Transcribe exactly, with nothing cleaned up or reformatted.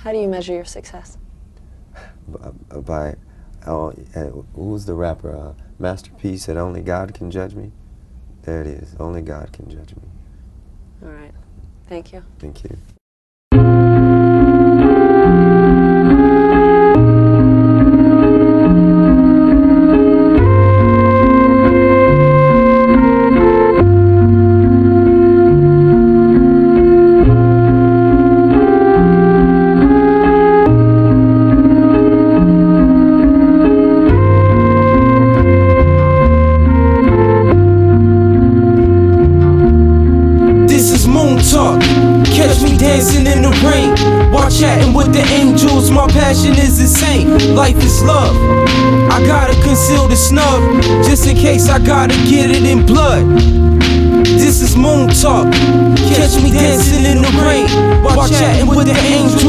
How do you measure your success? B- by, uh, who was the rapper? Uh, Masterpiece said, "Only God can judge me." There it is. Only God can judge me. All right. Thank you. Thank you. Talk. Catch me dancing in the rain while chatting with the angels. My passion is insane. Life is love. I gotta conceal the snub just in case I gotta get it in blood. This is Moon Talk. Catch me dancing in the rain while chatting with the angels.